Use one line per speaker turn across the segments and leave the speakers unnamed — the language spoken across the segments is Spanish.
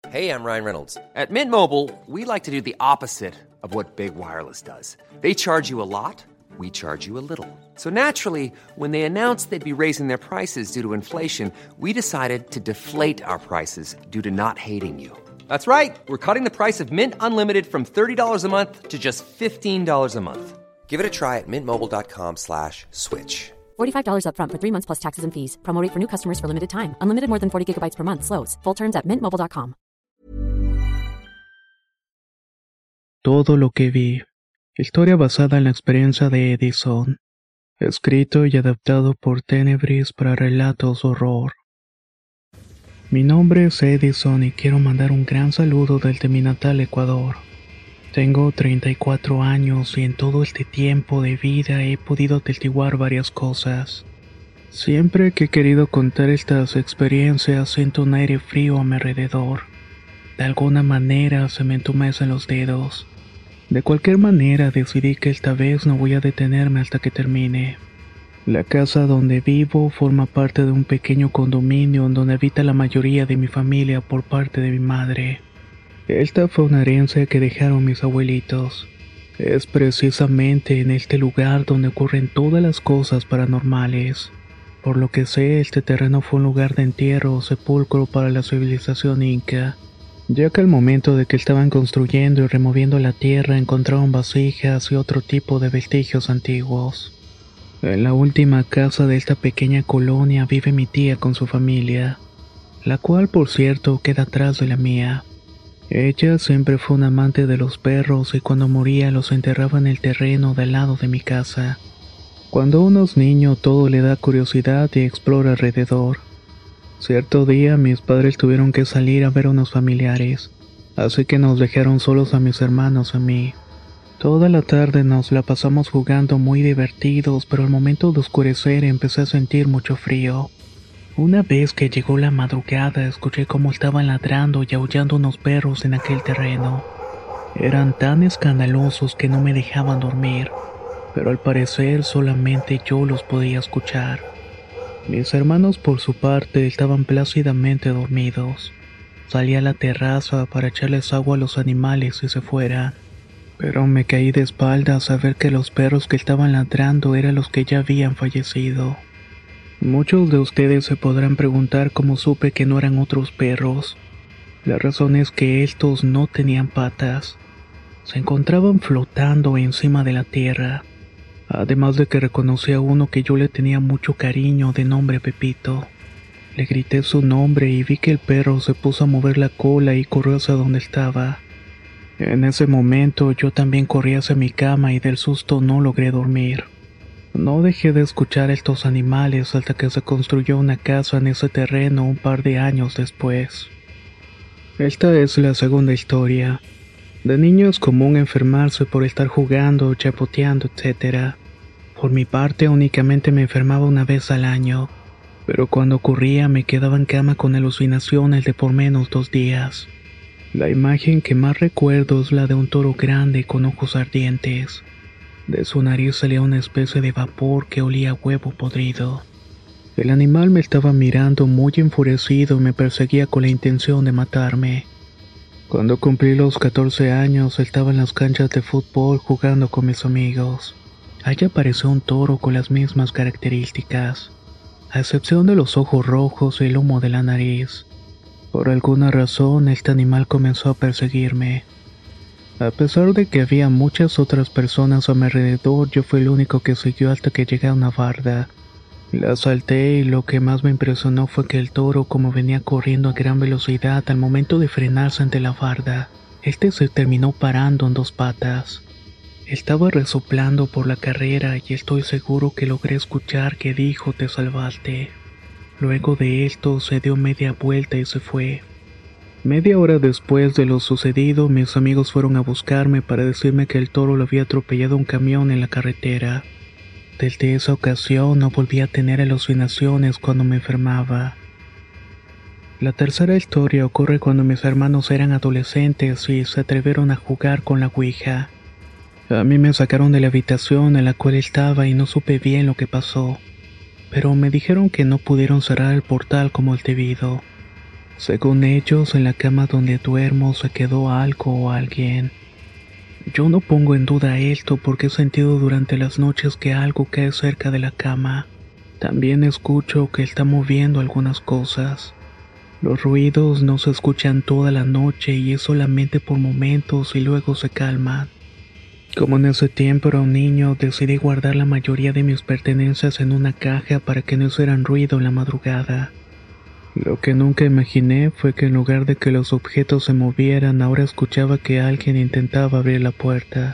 Hey, I'm Ryan Reynolds. At Mint Mobile, we like to do the opposite of what Big Wireless does. They charge you a lot, we charge you a little. So naturally, when they announced they'd be raising their prices due to inflation, we decided to deflate our prices due to not hating you. That's right. We're cutting the price of Mint Unlimited from $30 a month to just $15 a month. Give it a try at mintmobile.com/switch.
$45 up front for 3 months plus taxes and fees. Promo rate for new customers for limited time. Unlimited more than 40 gigabytes per month. Slows full terms at mintmobile.com.
Todo lo que vi. Historia basada en la experiencia de Edison. Escrito y adaptado por Tenebris para relatos horror. Mi nombre es Edison y quiero mandar un gran saludo desde mi natal Ecuador. Tengo 34 años y en todo este tiempo de vida he podido atestiguar varias cosas. Siempre que he querido contar estas experiencias siento un aire frío a mi alrededor. De alguna manera se me entumecen los dedos. De cualquier manera decidí que esta vez no voy a detenerme hasta que termine. La casa donde vivo forma parte de un pequeño condominio en donde habita la mayoría de mi familia por parte de mi madre. Esta fue una herencia que dejaron mis abuelitos. Es precisamente en este lugar donde ocurren todas las cosas paranormales. Por lo que sé, este terreno fue un lugar de entierro o sepulcro para la civilización inca, ya que al momento de que estaban construyendo y removiendo la tierra encontraron vasijas y otro tipo de vestigios antiguos. En la última casa de esta pequeña colonia vive mi tía con su familia, la cual por cierto queda atrás de la mía. Ella siempre fue una amante de los perros y cuando moría los enterraba en el terreno del lado de mi casa. Cuando uno es niño todo le da curiosidad y explora alrededor. Cierto día mis padres tuvieron que salir a ver a unos familiares, así que nos dejaron solos a mis hermanos y a mí. Toda la tarde nos la pasamos jugando muy divertidos, pero al momento de oscurecer empecé a sentir mucho frío. Una vez que llegó la madrugada escuché cómo estaban ladrando y aullando unos perros en aquel terreno. Eran tan escandalosos que no me dejaban dormir, pero al parecer solamente yo los podía escuchar. Mis hermanos por su parte estaban plácidamente dormidos. Salí a la terraza para echarles agua a los animales y se fueran, pero me caí de espaldas a ver que los perros que estaban ladrando eran los que ya habían fallecido. Muchos de ustedes se podrán preguntar cómo supe que no eran otros perros. La razón es que estos no tenían patas. Se encontraban flotando encima de la tierra. Además de que reconocí a uno que yo le tenía mucho cariño de nombre Pepito. Le grité su nombre y vi que el perro se puso a mover la cola y corrió hacia donde estaba. En ese momento yo también corrí hacia mi cama y del susto no logré dormir. No dejé de escuchar a estos animales hasta que se construyó una casa en ese terreno un par de años después. Esta es la segunda historia. De niño es común enfermarse por estar jugando, chapoteando, etc. Por mi parte únicamente me enfermaba una vez al año, pero cuando ocurría me quedaba en cama con alucinaciones de por menos 2 días. La imagen que más recuerdo es la de un toro grande con ojos ardientes. De su nariz salía una especie de vapor que olía a huevo podrido. El animal me estaba mirando muy enfurecido y me perseguía con la intención de matarme. Cuando cumplí los 14 años estaba en las canchas de fútbol jugando con mis amigos. Allí apareció un toro con las mismas características, a excepción de los ojos rojos y el humo de la nariz. Por alguna razón este animal comenzó a perseguirme. A pesar de que había muchas otras personas a mi alrededor, yo fui el único que siguió hasta que llegué a una barda. La salté y lo que más me impresionó fue que el toro, como venía corriendo a gran velocidad, al momento de frenarse ante la barda, este se terminó parando en 2 patas. Estaba resoplando por la carrera y estoy seguro que logré escuchar que dijo "te salvaste". Luego de esto se dio media vuelta y se fue. Media hora después de lo sucedido, mis amigos fueron a buscarme para decirme que el toro lo había atropellado un camión en la carretera. Desde esa ocasión no volví a tener alucinaciones cuando me enfermaba. La tercera historia ocurre cuando mis hermanos eran adolescentes y se atrevieron a jugar con la ouija. A mí me sacaron de la habitación en la cual estaba y no supe bien lo que pasó, pero me dijeron que no pudieron cerrar el portal como el debido. Según ellos, en la cama donde duermo se quedó algo o alguien. Yo no pongo en duda esto porque he sentido durante las noches que algo cae cerca de la cama. También escucho que está moviendo algunas cosas. Los ruidos no se escuchan toda la noche y es solamente por momentos y luego se calman. Como en ese tiempo era un niño, decidí guardar la mayoría de mis pertenencias en una caja para que no hicieran ruido en la madrugada. Lo que nunca imaginé fue que en lugar de que los objetos se movieran, ahora escuchaba que alguien intentaba abrir la puerta.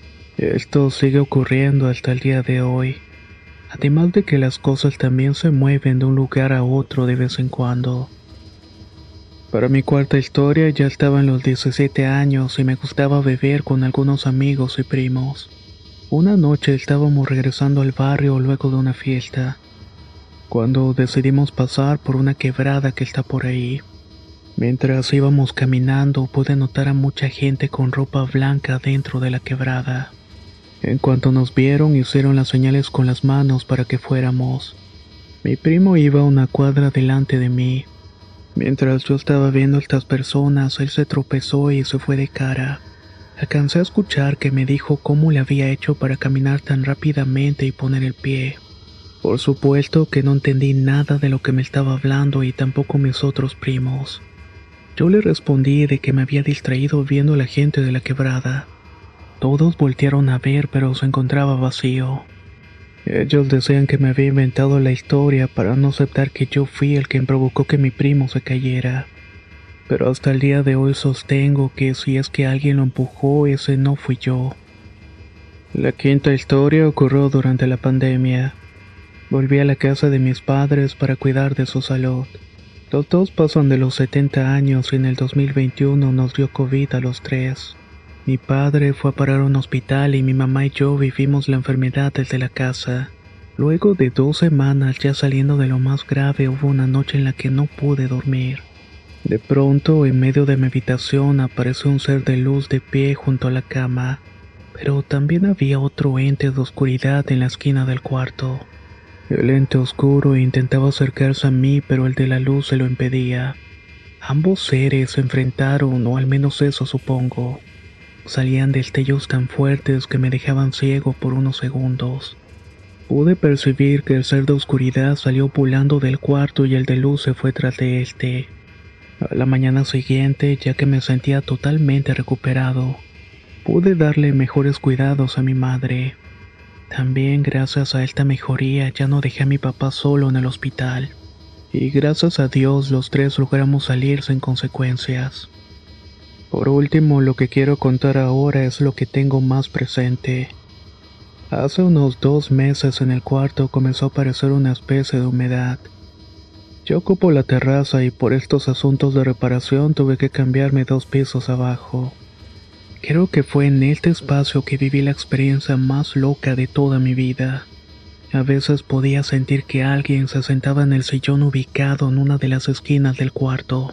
Esto sigue ocurriendo hasta el día de hoy. Además de que las cosas también se mueven de un lugar a otro de vez en cuando. Para mi cuarta historia ya estaba en los 17 años y me gustaba beber con algunos amigos y primos. Una noche estábamos regresando al barrio luego de una fiesta, cuando decidimos pasar por una quebrada que está por ahí. Mientras íbamos caminando pude notar a mucha gente con ropa blanca dentro de la quebrada. En cuanto nos vieron hicieron las señales con las manos para que fuéramos. Mi primo iba a una cuadra delante de mí. Mientras yo estaba viendo a estas personas, él se tropezó y se fue de cara. Alcancé a escuchar que me dijo cómo le había hecho para caminar tan rápidamente y poner el pie. Por supuesto que no entendí nada de lo que me estaba hablando y tampoco mis otros primos. Yo le respondí de que me había distraído viendo a la gente de la quebrada. Todos voltearon a ver, pero se encontraba vacío. Ellos decían que me había inventado la historia para no aceptar que yo fui el que provocó que mi primo se cayera. Pero hasta el día de hoy sostengo que si es que alguien lo empujó, ese no fui yo. La quinta historia ocurrió durante la pandemia. Volví a la casa de mis padres para cuidar de su salud. Los dos pasan de los 70 años y en el 2021 nos dio COVID a los tres. Mi padre fue a parar a un hospital y mi mamá y yo vivimos la enfermedad desde la casa. Luego de 2 semanas ya saliendo de lo más grave hubo una noche en la que no pude dormir. De pronto, en medio de mi habitación apareció un ser de luz de pie junto a la cama, pero también había otro ente de oscuridad en la esquina del cuarto. El ente oscuro intentaba acercarse a mí, pero el de la luz se lo impedía. Ambos seres se enfrentaron, o al menos eso supongo. Salían destellos tan fuertes que me dejaban ciego por unos segundos. Pude percibir que el ser de oscuridad salió volando del cuarto y el de luz se fue tras de este. A la mañana siguiente, ya que me sentía totalmente recuperado, pude darle mejores cuidados a mi madre. También gracias a esta mejoría ya no dejé a mi papá solo en el hospital. Y gracias a Dios los tres logramos salir sin consecuencias. Por último, lo que quiero contar ahora es lo que tengo más presente. Hace unos 2 meses en el cuarto comenzó a aparecer una especie de humedad. Yo ocupo la terraza y por estos asuntos de reparación tuve que cambiarme 2 pisos abajo. Creo que fue en este espacio que viví la experiencia más loca de toda mi vida. A veces podía sentir que alguien se sentaba en el sillón ubicado en una de las esquinas del cuarto.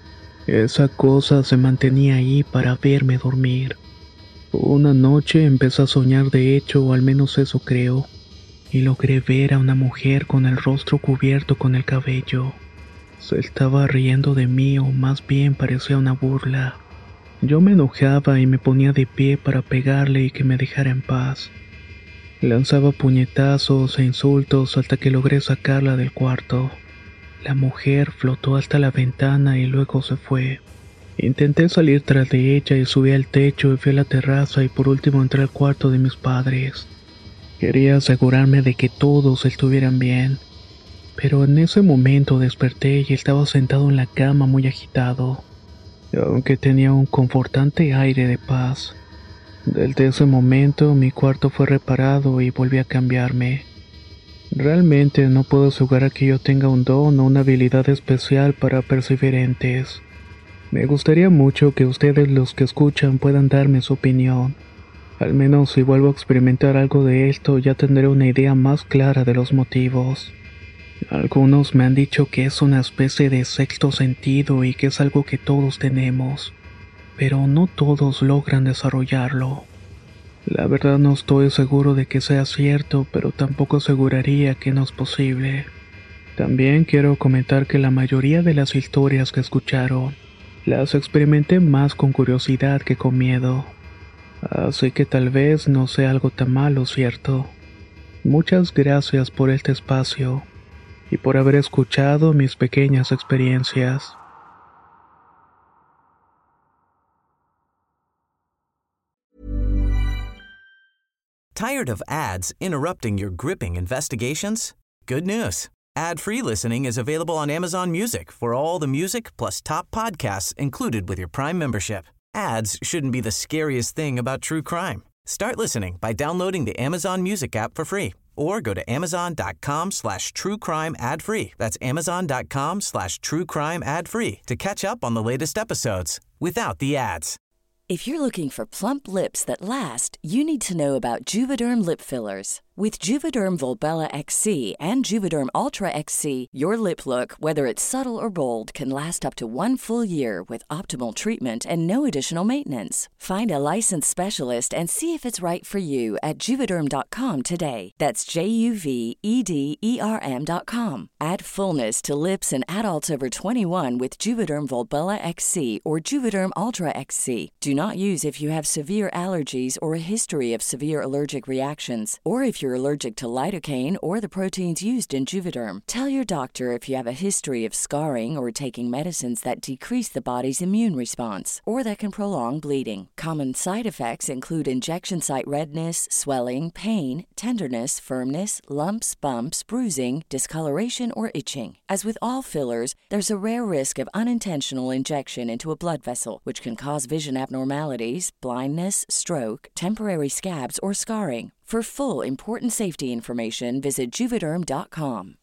Esa cosa se mantenía ahí para verme dormir. Una noche empecé a soñar, de hecho, o al menos eso creo, y logré ver a una mujer con el rostro cubierto con el cabello. Se estaba riendo de mí, o más bien parecía una burla. Yo me enojaba y me ponía de pie para pegarle y que me dejara en paz. Lanzaba puñetazos e insultos hasta que logré sacarla del cuarto. La mujer flotó hasta la ventana y luego se fue. Intenté salir tras de ella y subí al techo y fui a la terraza y por último entré al cuarto de mis padres. Quería asegurarme de que todos estuvieran bien, pero en ese momento desperté y estaba sentado en la cama muy agitado, aunque tenía un confortante aire de paz. Desde ese momento mi cuarto fue reparado y volví a cambiarme. Realmente no puedo asegurar que yo tenga un don o una habilidad especial para percibir entes. Me gustaría mucho que ustedes, los que escuchan, puedan darme su opinión. Al menos si vuelvo a experimentar algo de esto, ya tendré una idea más clara de los motivos. Algunos me han dicho que es una especie de sexto sentido y que es algo que todos tenemos, pero no todos logran desarrollarlo. La verdad no estoy seguro de que sea cierto, pero tampoco aseguraría que no es posible. También quiero comentar que la mayoría de las historias que escucharon las experimenté más con curiosidad que con miedo. Así que tal vez no sea algo tan malo, ¿cierto? Muchas gracias por este espacio y por haber escuchado mis pequeñas experiencias.
Tired of ads interrupting your gripping investigations? Good news. Ad-free listening is available on Amazon Music for all the music plus top podcasts included with your Prime membership. Ads shouldn't be the scariest thing about true crime. Start listening by downloading the Amazon Music app for free or go to amazon.com/truecrime ad-free. That's amazon.com/truecrime ad-free to catch up on the latest episodes without the ads.
If you're looking for plump lips that last, you need to know about Juvederm lip fillers. With Juvederm Volbella XC and Juvederm Ultra XC, your lip look, whether it's subtle or bold, can last up to 1 full year with optimal treatment and no additional maintenance. Find a licensed specialist and see if it's right for you at Juvederm.com today. That's JUVEDERM.com. Add fullness to lips in adults over 21 with Juvederm Volbella XC or Juvederm Ultra XC. Do not use if you have severe allergies or a history of severe allergic reactions, or if you're allergic to lidocaine or the proteins used in Juvederm. Tell your doctor if you have a history of scarring or taking medicines that decrease the body's immune response or that can prolong bleeding. Common side effects include injection site redness, swelling, pain, tenderness, firmness, lumps, bumps, bruising, discoloration, or itching. As with all fillers, there's a rare risk of unintentional injection into a blood vessel, which can cause vision abnormalities, blindness, stroke, temporary scabs, or scarring. For full, important safety information, visit Juvederm.com.